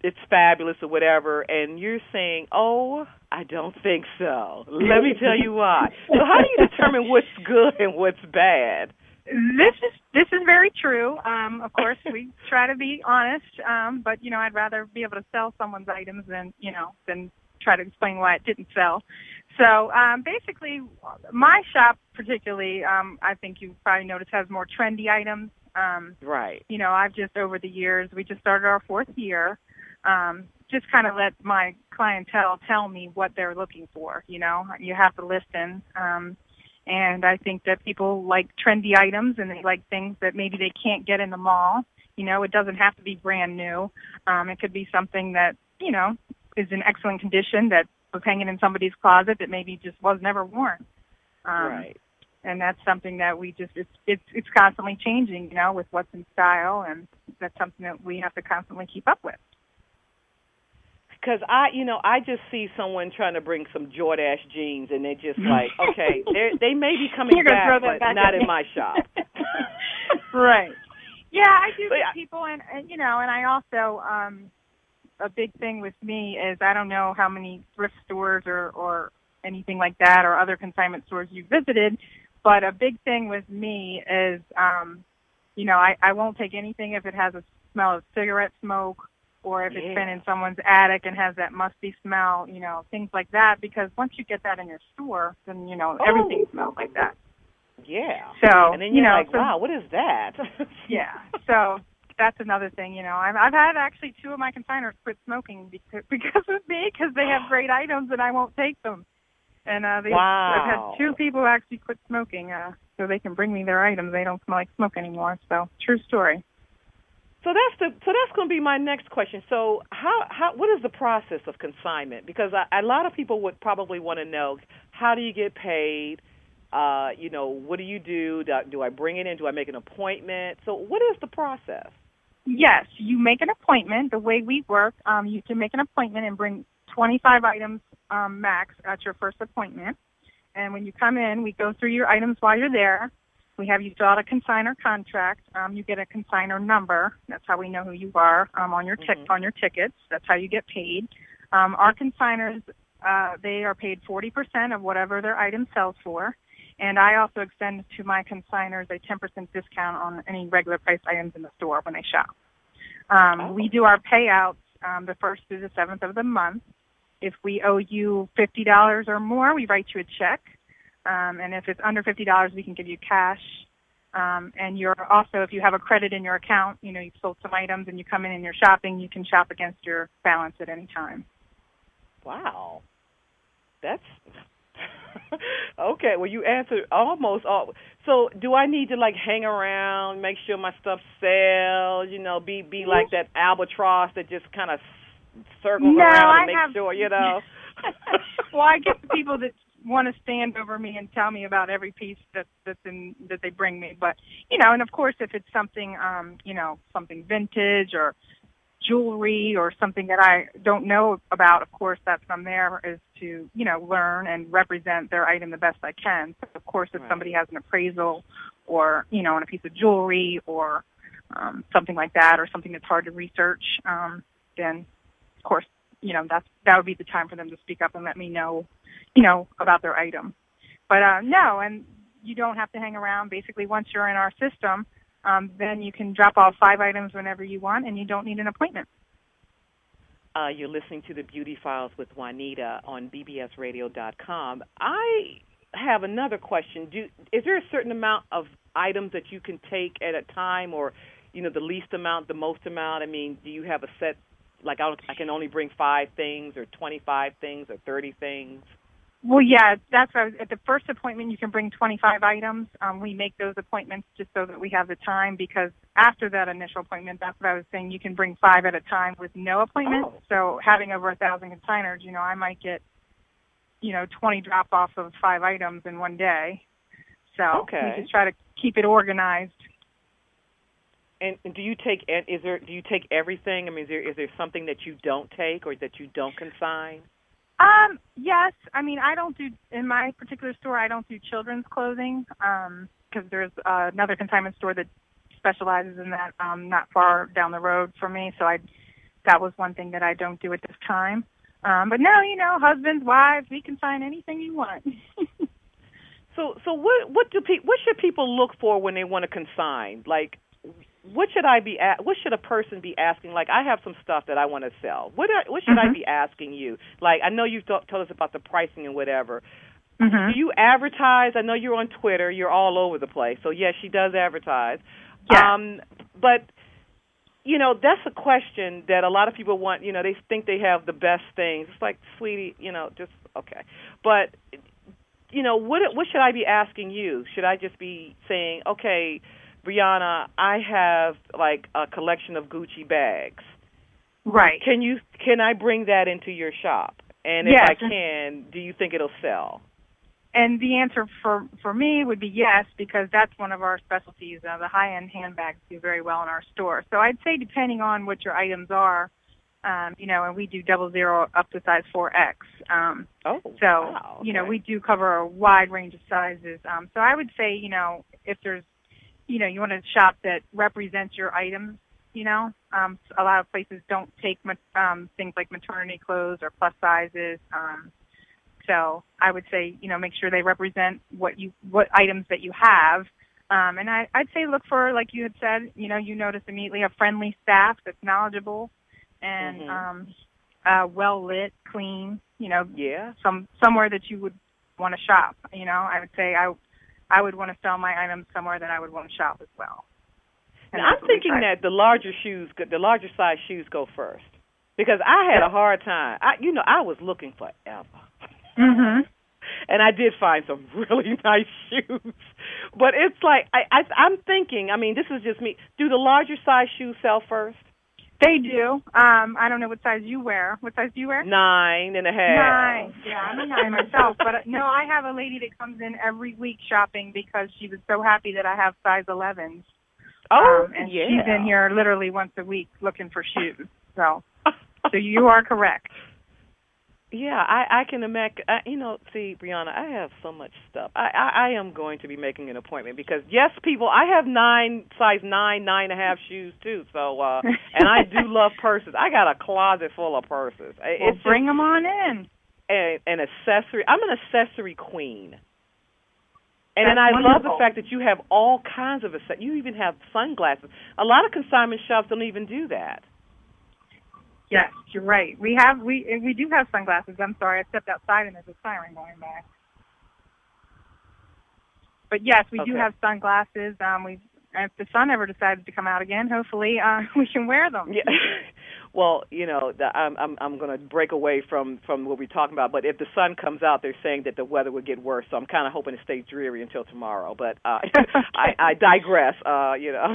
it's fabulous or whatever, and you're saying, oh, I don't think so. Let me tell you why. So how do you determine what's good and what's bad? This is this is very true. Um, of course, we try to be honest, um, but you know, I'd rather be able to sell someone's items than you know than try to explain why it didn't sell. So um, basically, my shop particularly, um, I think you probably noticed, has more trendy items. Um, right. You know, I've just over the years, we just started our fourth year. Um, just kind of let my clientele tell me what they're looking for. You know, you have to listen. Um, And I think that people like trendy items and they like things that maybe they can't get in the mall. You know, it doesn't have to be brand new. Um, it could be something that, you know, is in excellent condition that was hanging in somebody's closet that maybe just was never worn. Um, right. And that's something that we just, it's, it's, it's constantly changing, you know, with what's in style. And that's something that we have to constantly keep up with. Because I, you know, I just see someone trying to bring some Jordache jeans, and they're just like, okay, they they may be coming back, but back not in my shop. Right. Yeah, I do But, get yeah. people, and, and you know, and I also, um, a big thing with me is I don't know how many thrift stores or or anything like that or other consignment stores you visited, but a big thing with me is, um, you know, I, I won't take anything if it has a smell of cigarette smoke, or if Yeah. it's been in someone's attic and has that musty smell, you know, things like that, because once you get that in your store, then, you know, Oh. everything smells like that. Yeah. So, and then you you're know, like, so, wow, what is that? yeah. So that's another thing, you know. I've, I've had actually two of my consigners quit smoking because, because of me, because they have great items and I won't take them. And uh, they, wow. I've had two people actually quit smoking uh, so they can bring me their items. They don't smell like smoke anymore. So, true story. So that's the so that's going to be my next question. So how how what is the process of consignment? Because I, a lot of people would probably want to know, how do you get paid? Uh, you know, what do you do? do? Do I bring it in? Do I make an appointment? So what is the process? Yes, you make an appointment. The way we work, um, you can make an appointment and bring twenty-five items um, max at your first appointment. And when you come in, we go through your items while you're there. We have you fill out a consignor contract. Um, you get a consignor number. That's how we know who you are um, on your tic- mm-hmm. on your tickets. That's how you get paid. Um, our consignors, uh, they are paid forty percent of whatever their item sells for. And I also extend to my consignors a ten percent discount on any regular price items in the store when they shop. Um, oh. We do our payouts um, the first through the seventh of the month. If we owe you fifty dollars or more, we write you a check. Um, and if it's under fifty dollars, we can give you cash. Um, and you're also, if you have a credit in your account, you know, you've sold some items and you come in and you're shopping, you can shop against your balance at any time. Wow. That's okay. Well, you answered almost all. So do I need to, like, hang around, make sure my stuff sells, you know, be, be like that albatross that just kind of circles no, around I and make have, sure, you know? Well, I get the people that want to stand over me and tell me about every piece that that's in that they bring me. But you know, and of course, if it's something, um, you know, something vintage or jewelry or something that I don't know about, of course, that's I'm there is to you know learn and represent their item the best I can. So of course, if Right. somebody has an appraisal or you know on a piece of jewelry or um, something like that, or something that's hard to research, um, then of course, you know that's that would be the time for them to speak up and let me know. you know, about their item. But uh, no, and you don't have to hang around. Basically, once you're in our system, um, then you can drop off five items whenever you want, and you don't need an appointment. Uh, you're listening to the Beauty Files with Juanita on B B S radio dot com. I have another question. Do, is there a certain amount of items that you can take at a time, or, you know, the least amount, the most amount? I mean, do you have a set, like I, I can only bring five things or twenty-five things or thirty things? Well, yeah, that's what I was, at the first appointment you can bring twenty-five items. Um, we make those appointments just so that we have the time, because after that initial appointment, that's what I was saying, you can bring five at a time with no appointment. Oh. So having over a thousand consigners, you know, I might get, you know, twenty drop-offs of five items in one day. So okay. we just try to keep it organized. And do you take, is there, do you take everything? I mean, is there, is there something that you don't take or that you don't consign? Um, yes. I mean, I don't do, in my particular store, I don't do children's clothing, um, because there's uh, another consignment store that specializes in that, um, not far down the road from me. So I that was one thing that I don't do at this time. Um, but no, you know, husbands, wives, we can find anything you want. so, so what what do pe- what should people look for when they want to consign? Like, what should I be a- what should a person be asking? Like, I have some stuff that I want to sell. What are, what should mm-hmm. I be asking you? Like, I know you've th- told us about the pricing and whatever. Mm-hmm. Do you advertise? I know you're on Twitter. You're all over the place. So yes, she does advertise. Yeah. Um, but you know, that's a question that a lot of people want. You know, they think they have the best things. It's like, sweetie, you know, just okay. But you know, what what should I be asking you? Should I just be saying, okay, Brianna, I have like a collection of Gucci bags. Right. Can you can I bring that into your shop? And if yes. I can, do you think it'll sell? And the answer for, for me would be yes, because that's one of our specialties. Uh, the high-end handbags do very well in our store. So I'd say depending on what your items are, um, you know, and we do double zero up to size four X. Um, oh, so, wow. Okay. you know, we do cover a wide range of sizes. Um, so I would say, you know, if there's, you know, you want a shop that represents your items, you know, um, a lot of places don't take um, things like maternity clothes or plus sizes. Um, so I would say, you know, make sure they represent what you what items that you have. Um, and I, I'd say look for, like you had said, you know, you notice immediately a friendly staff that's knowledgeable and mm-hmm. um, uh, well lit, clean. You know, yeah, some somewhere that you would want to shop. You know, I would say I I would want to sell my items somewhere that I would want to shop as well. Now, I'm thinking that the larger shoes, the larger size shoes go first, because I had a hard time. I, you know, I was looking forever. Mm-hmm. And I did find some really nice shoes. But it's like, I, I, I'm thinking, I mean, this is just me. Do the larger size shoes sell first? They do. Um, I don't know what size you wear. What size do you wear? Nine and a half. Nine. Yeah, I'm a nine myself. But, uh, no, I have a lady that comes in every week shopping because she was so happy that I have size elevens. Oh, um, and yeah. she's in here literally once a week looking for shoes. So, so you are correct. Yeah, I, I can imagine. Uh, you know, see, Brianna, I have so much stuff. I, I, I am going to be making an appointment because, yes, people, I have nine, size nine, nine and a half shoes too. So, uh, and I do love purses. I got a closet full of purses. Well, it's bring just, them on in. An, an accessory. I'm an accessory queen. And That's then I wonderful. love the fact that you have all kinds of accessories. You even have sunglasses. A lot of consignment shops don't even do that. Yes, you're right. We have we we do have sunglasses. I'm sorry, I stepped outside and there's a siren going by. But yes, we okay. do have sunglasses. Um, we if the sun ever decides to come out again, hopefully uh, we can wear them. Yeah. Well, you know, the, I'm I'm I'm going to break away from, from what we're talking about. But if the sun comes out, they're saying that the weather would get worse. So I'm kind of hoping it stays dreary until tomorrow. But uh, I, I digress. Uh, you know.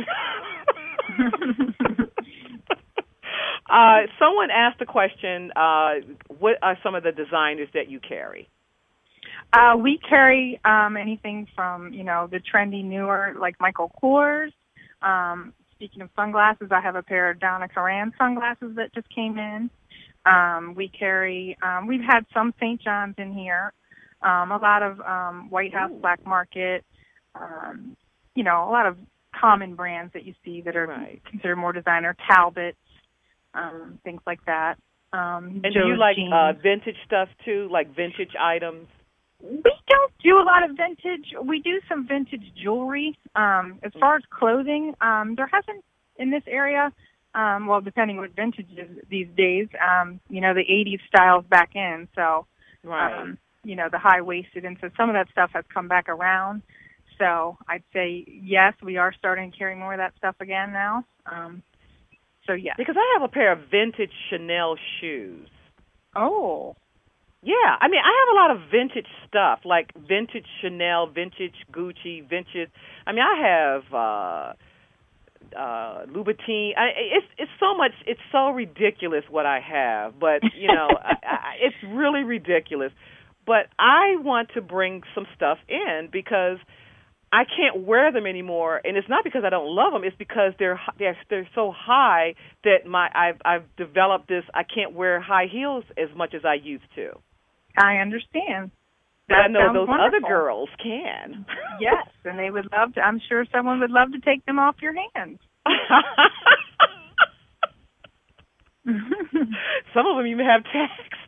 uh, someone asked a question. Uh, what are some of the designers that you carry? Uh, we carry um, anything from, you know, the trendy newer, like Michael Kors. Um, speaking of sunglasses, I have a pair of Donna Karan sunglasses that just came in. Um, we carry, um, we've had some Saint John's in here, um, a lot of um, White House Ooh. Black Market, um, you know, a lot of common brands that you see that are right. considered more designer, Talbot, um, things like that. Um, and Joe's do you like uh, jeans. vintage stuff too, like vintage items? We don't do a lot of vintage. We do some vintage jewelry. Um, as far as clothing, um, there hasn't in this area, um, well, depending what vintage is these days, um, you know, the eighties styles back in. So, right. um, you know, the high-waisted. And so some of that stuff has come back around. So I'd say, yes, we are starting to carry more of that stuff again now. Um, so, yes. Because I have a pair of vintage Chanel shoes. Oh. Yeah, I mean, I have a lot of vintage stuff, like vintage Chanel, vintage Gucci, vintage. I mean, I have uh, uh, Louboutin. I, it's it's so much. It's so ridiculous what I have, but you know, I, I, it's really ridiculous. But I want to bring some stuff in because I can't wear them anymore, and it's not because I don't love them. It's because they're they're they're so high that my I've I've developed this. I can't wear high heels as much as I used to. I understand. But That I know those wonderful. other girls can. Yes, and they would love to. I'm sure someone would love to take them off your hands. Some of them even have tags.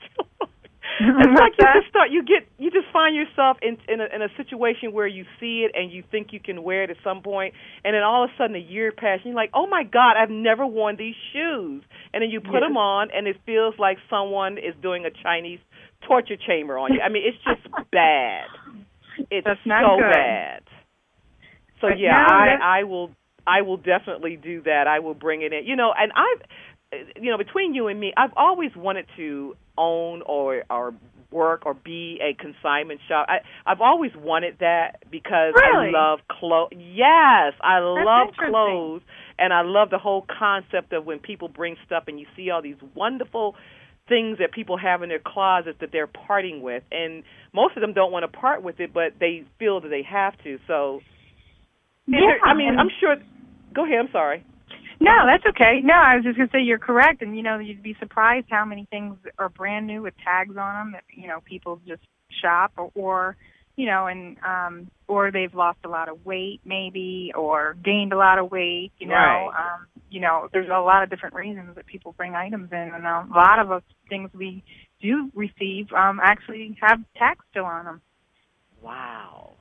It's like you just start, you get, you just find yourself in in a, in a situation where you see it and you think you can wear it at some point, and then all of a sudden a year passes, and you're like, oh my God, I've never worn these shoes, and then you put yes. them on, and it feels like someone is doing a Chinese torture chamber on you. I mean, it's just bad. It's That's not so good. bad. So but yeah, no, I I will I will definitely do that. I will bring it in. You know, and I've, you know, between you and me, I've always wanted to own or or work or be a consignment shop. I I've always wanted that because really? I love clothes. Yes, I That's love clothes, and I love the whole concept of when people bring stuff and you see all these wonderful things that people have in their closets that they're parting with, and most of them don't want to part with it, but they feel that they have to. So, yeah, there, I mean, I'm sure. Go ahead. I'm sorry. No, that's okay. No, I was just going to say you're correct, and, you know, you'd be surprised how many things are brand new with tags on them that, you know, people just shop or, or you know, and um, or they've lost a lot of weight maybe or gained a lot of weight, you know. Right. Um, you know, there's a lot of different reasons that people bring items in, and a lot of us things we do receive um, actually have tags still on them. Wow.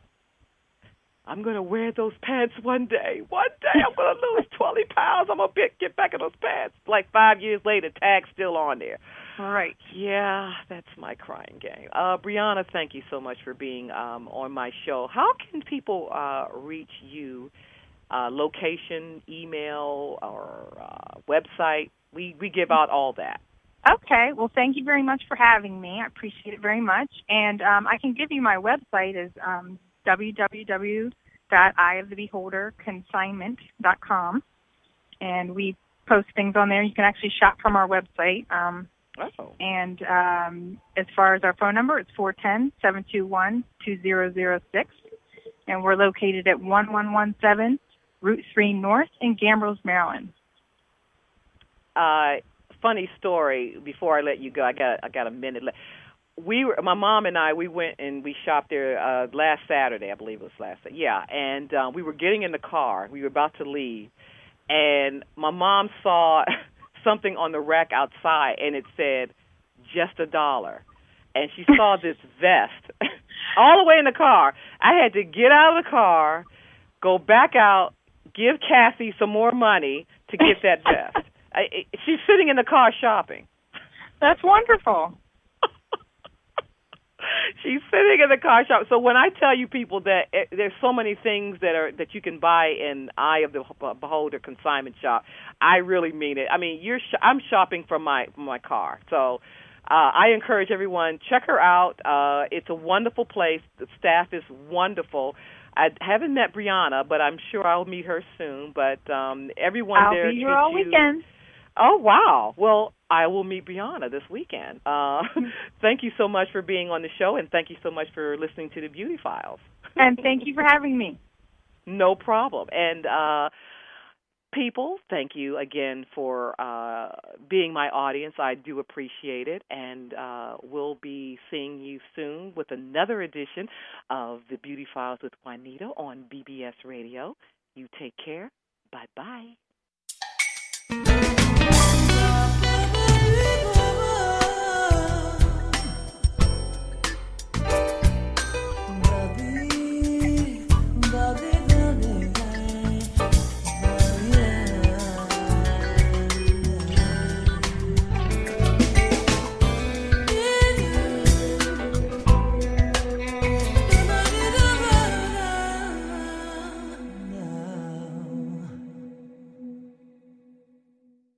I'm going to wear those pants one day. One day I'm going to lose twenty pounds. I'm going to get back in those pants. Like five years later, tag's still on there. Right. Yeah, that's my crying game. Uh, Brianna, thank you so much for being um, on my show. How can people uh, reach you? Uh, location, email, or uh, website? We, we give out all that. Okay. Well, thank you very much for having me. I appreciate it very much. And um, I can give you my website is um, w w w dot eye of the beholder consignment dot com, and we post things on there. You can actually shop from our website. Um, oh. And um, as far as our phone number, it's four one zero, seven two one, two zero zero six, and we're located at one one one seven Route three North in Gambrills, Maryland. Uh, funny story. Before I let you go, I got I got a minute left. We were, my mom and I, we went and we shopped there uh, last Saturday, I believe it was last Saturday. Yeah, and uh, we were getting in the car. We were about to leave, and my mom saw something on the rack outside, and it said, just a dollar. And she saw this vest all the way in the car. I had to get out of the car, go back out, give Kathy some more money to get that vest. I, she's sitting in the car shopping. That's wonderful. She's sitting in the car shop. So when I tell you people that it, there's so many things that are that you can buy in Eye of the Beholder consignment shop, I really mean it. I mean, you're sh- I'm shopping from my from my car. So uh, I encourage everyone, check her out. Uh, it's a wonderful place. The staff is wonderful. I haven't met Brianna, but I'm sure I'll meet her soon. But um, everyone I'll there be here all you, weekend. Oh, wow. Well, I will meet Brianna this weekend. Uh, thank you so much for being on the show, and thank you so much for listening to the Beauty Files. And thank you for having me. No problem. And uh, people, thank you again for uh, being my audience. I do appreciate it, and uh, we'll be seeing you soon with another edition of the Beauty Files with Juanita on B B S Radio. You take care. Bye-bye.